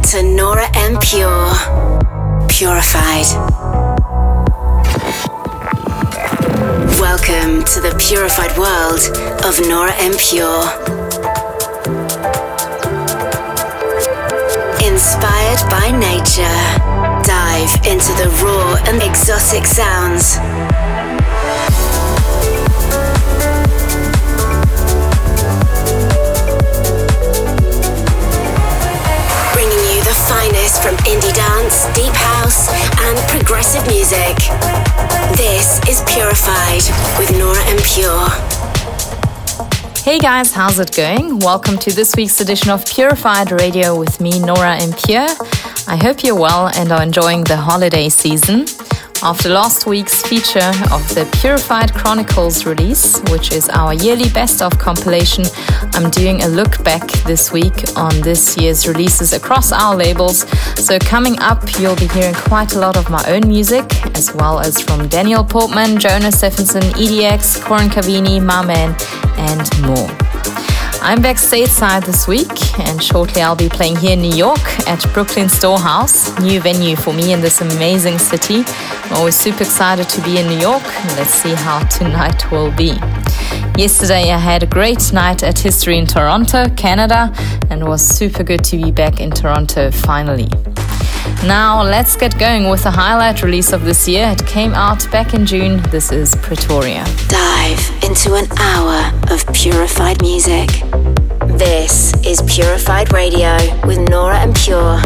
to Nora En Pure. Purified. Welcome to the purified world of Nora En Pure. Inspired by nature, dive into the raw and exotic sounds. Bringing you the finest from indie dance, deep house, and progressive music. This is Purified with Nora En Pure. Hey guys, how's it going? Welcome to this week's edition of Purified Radio with me, Nora En Pure. I hope you're well and are enjoying the holiday season. After last week's feature of the Purified Chronicles release, which is our yearly best-of compilation, I'm doing a look back this week on this year's releases across our labels. So coming up, you'll be hearing quite a lot of my own music, as well as from Daniel Portman, Jonas Stephenson, EDX, Corin Cavini, My Man, and more. I'm back stateside this week, and shortly I'll be playing here in New York at Brooklyn Storehouse, new venue for me in this amazing city. I'm always super excited to be in New York. Let's see how tonight will be. Yesterday I had a great night at History in Toronto, Canada, and it was super good to be back in Toronto finally. Now let's get going with the highlight release of this year. It came out back in June. This is Pretoria. Dive into an hour of purified music. This is Purified Radio with Nora En Pure.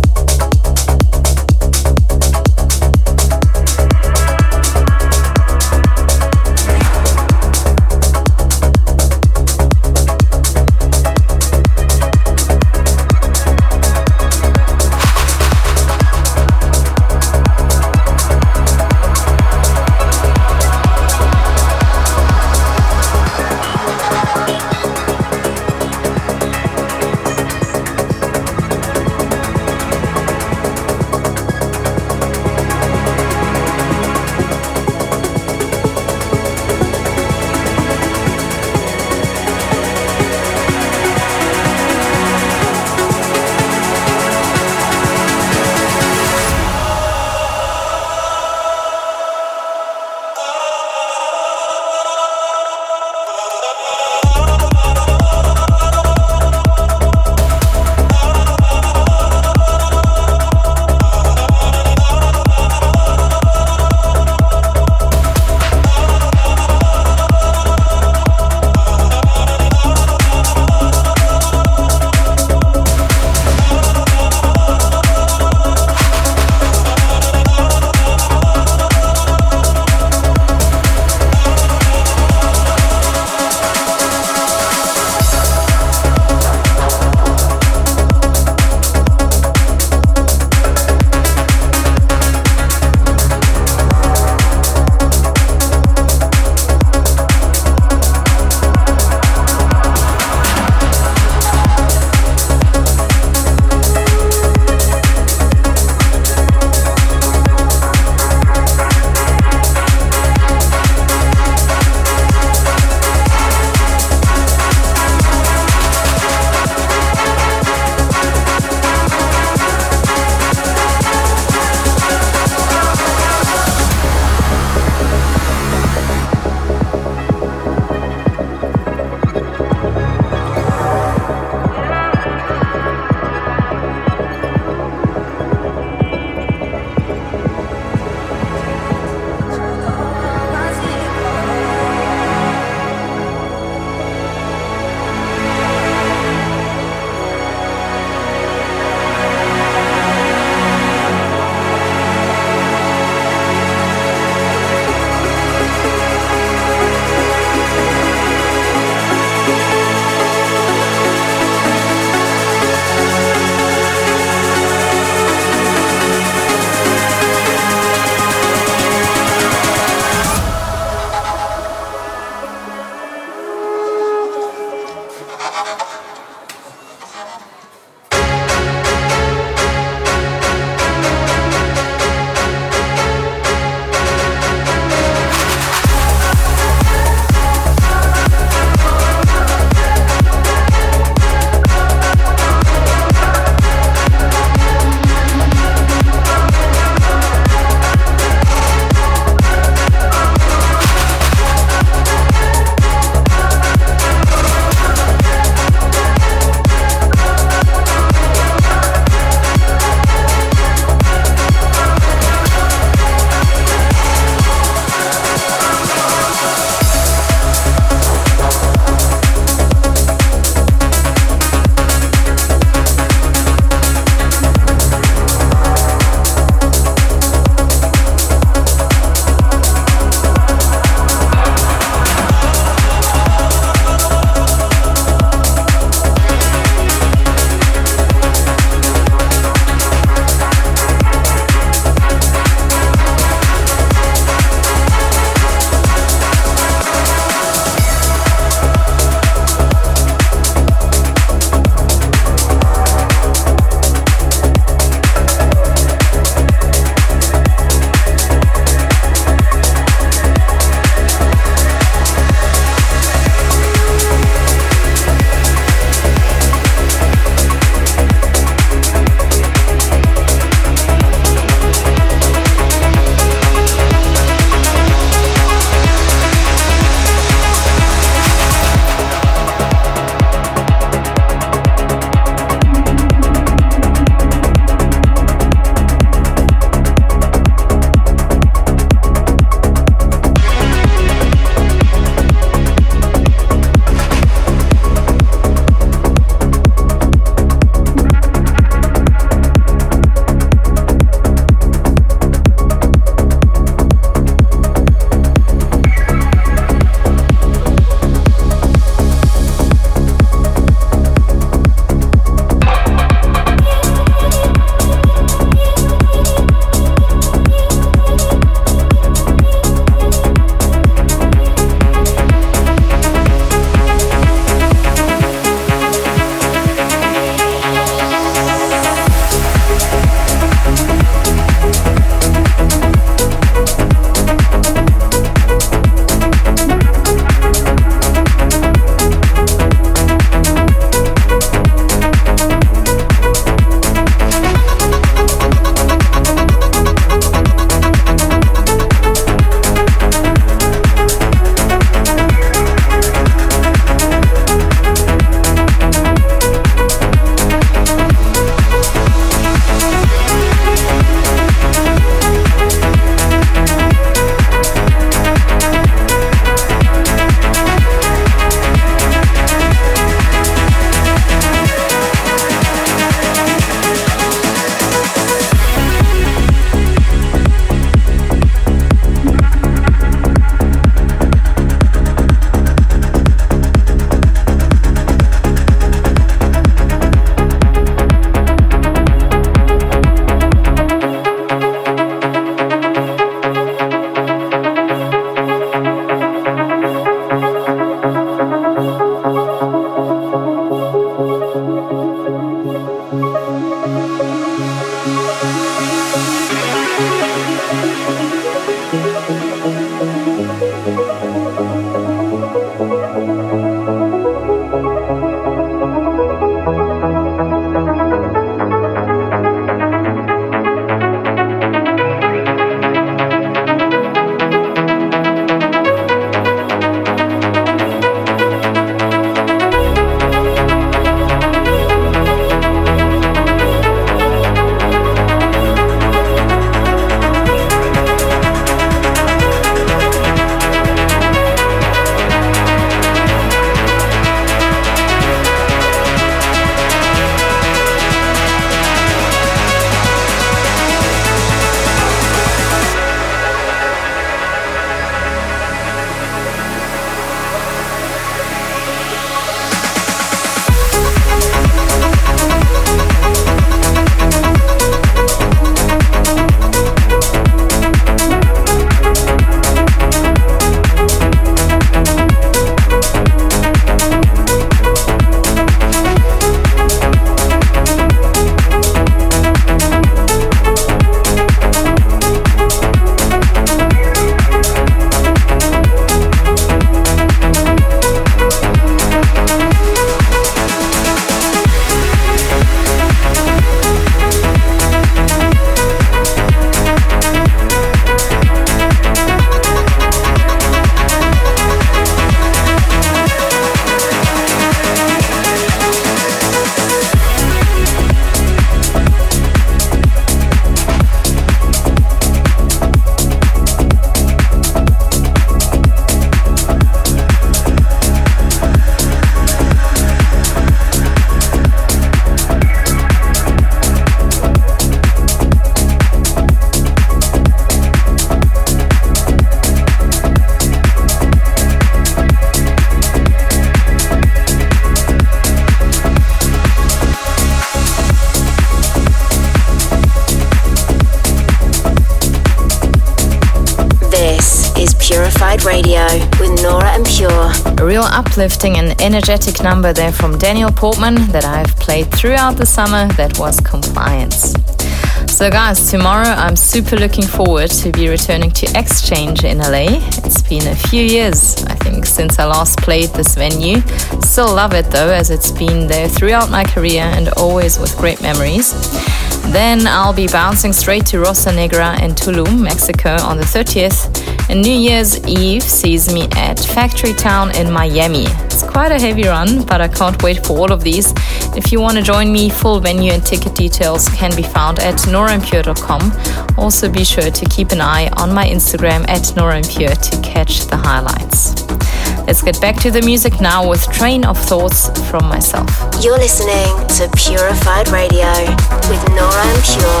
real uplifting and energetic number there from Daniel Portman that I've played throughout the summer. That was Compliance. So guys, tomorrow I'm super looking forward to be returning to Exchange in LA. It's been a few years, I think, since I last played this venue. Still love it though, as it's been there throughout my career and always with great memories. Then I'll be bouncing straight to Rosa Negra and Tulum, Mexico on the 30th. And New Year's Eve sees me at Factory Town in Miami. It's quite a heavy run, but I can't wait for all of these. If you want to join me, full venue and ticket details can be found at noraandpure.com. Also be sure to keep an eye on my Instagram at noraandpure to catch the highlights. Let's get back to the music now with Train of Thoughts from myself. You're listening to Purified Radio with Nora En Pure.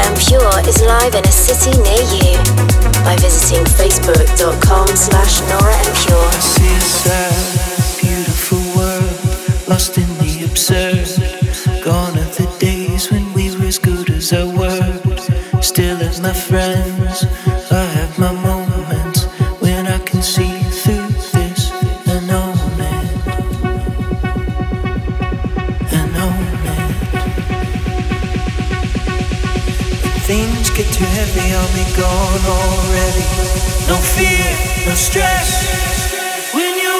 and Pure is live in a city near you by visiting facebook.com/Nora En Pure. I see a sad, beautiful world, lost in the absurd. Gone are the days when we were as good as our word. Still have my friends, I have my moments when I can see through this and own it. And own it. When things get too heavy, I'll be gone already. No fear, no stress. When you're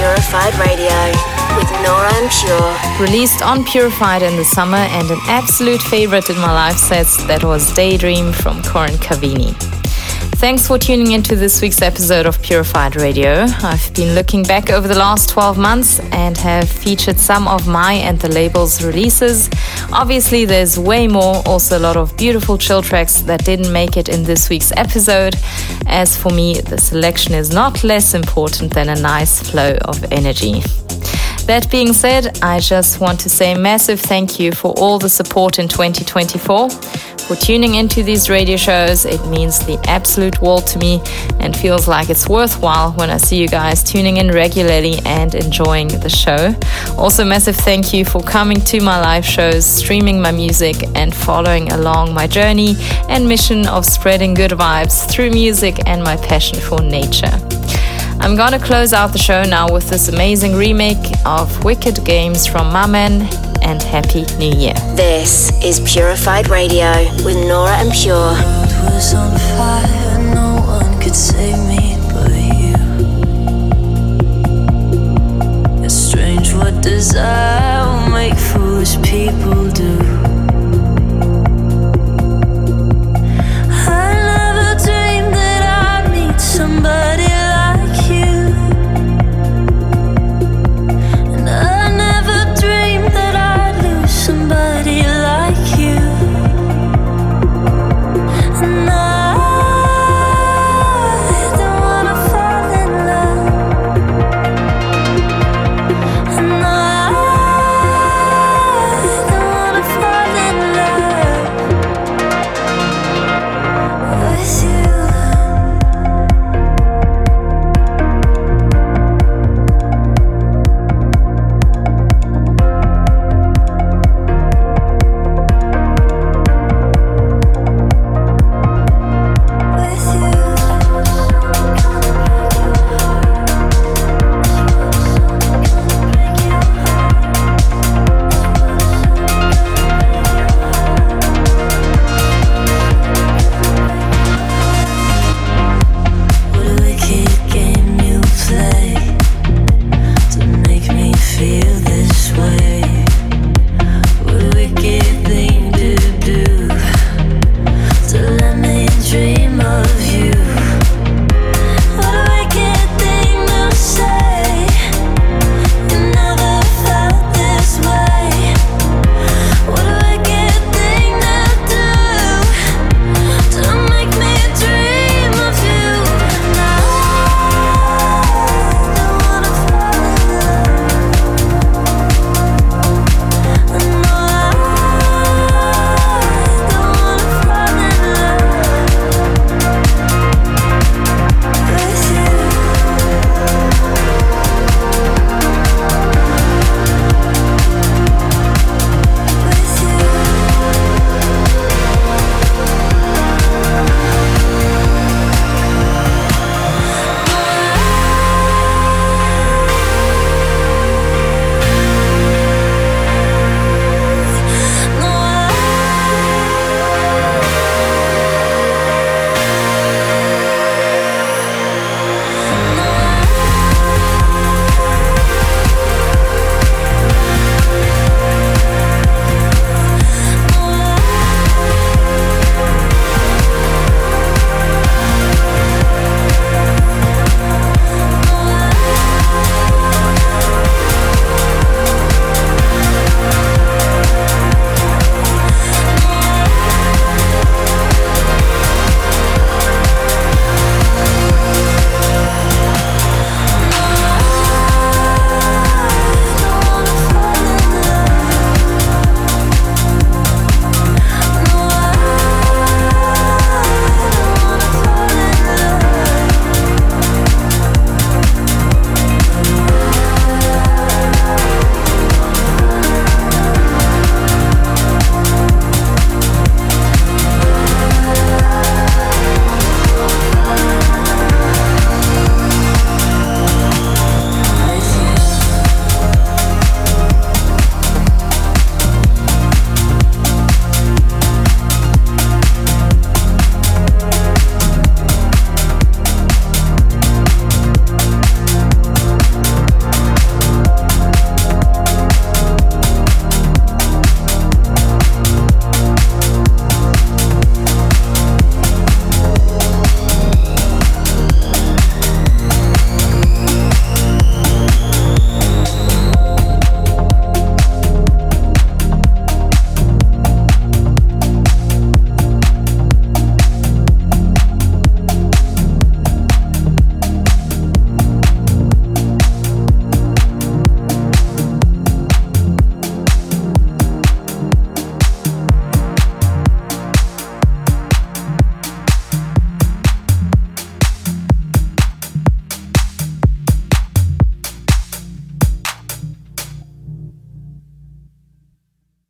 Purified Radio with Nora En Pure. Released on Purified in the summer, and an absolute favorite in my live sets, that was Daydream from Corin Cavini. Thanks for tuning into this week's episode of Purified Radio. I've been looking back over the last 12 months and have featured some of my and the label's releases. Obviously, there's way more, also a lot of beautiful chill tracks that didn't make it in this week's episode. As for me, the selection is not less important than a nice flow of energy. That being said, I just want to say a massive thank you for all the support in 2024. For tuning into these radio shows. It means the absolute world to me and feels like it's worthwhile when I see you guys tuning in regularly and enjoying the show. Also, massive thank you for coming to my live shows, streaming my music, and following along my journey and mission of spreading good vibes through music and my passion for nature. I'm gonna close out the show now with this amazing remake of Wicked Games from Mamen, and Happy New Year. This is Purified Radio with Nora En Pure. The world was on fire, no one could save me.